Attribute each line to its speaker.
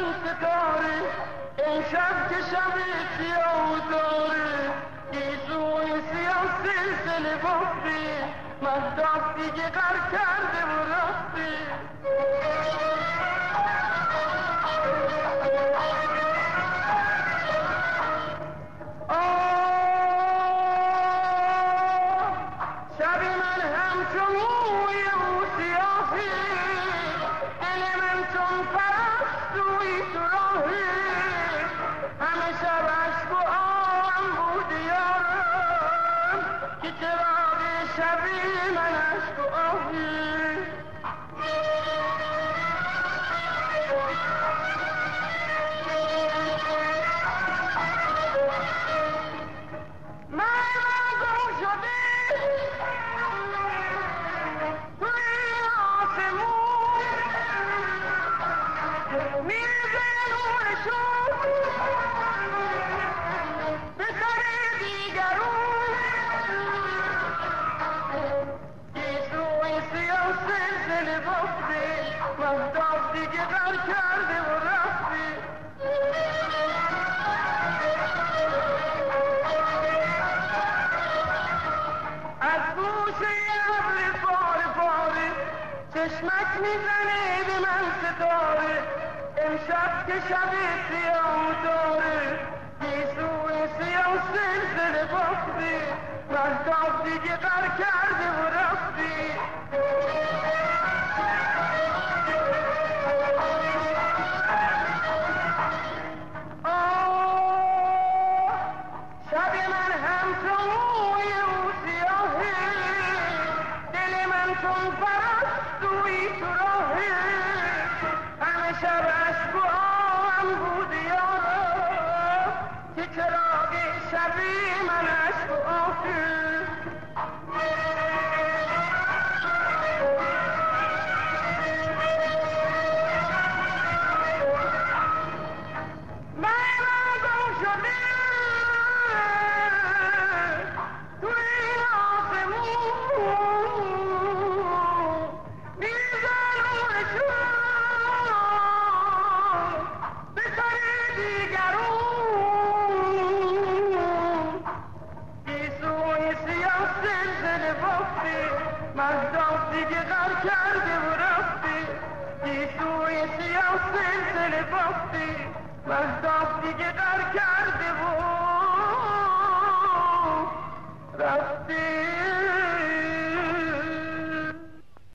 Speaker 1: من ستاره امشب که شب سیاه داره گیسوی سیاه سلسله بافته مهتاب دیگه غر کرده و رفته شب من همچون موی او سیاهی دل من چون پرستوی سراحی همه شب عشق و آهم بود یارم که چراغ شبی من عشق و آهی مهتاب دیگه غر کرده و رفته از گوشه ابر پاره پاره چشمک میزنه به من ستاره امشب که شب سیاه داره گیسوی سیاه سلسله بافته مهتاب دیگه غر کرده و رفته شب من همچون موی او سیاهی دل من چون پرستوی سراحی همه شب عشق و آهم بود یارم که چراغ شبی من عشق و آهی مهتاب دیگه غر کرده و رفته گیسوی سیاه سلسله بافته مهتاب دیگه غر کرده و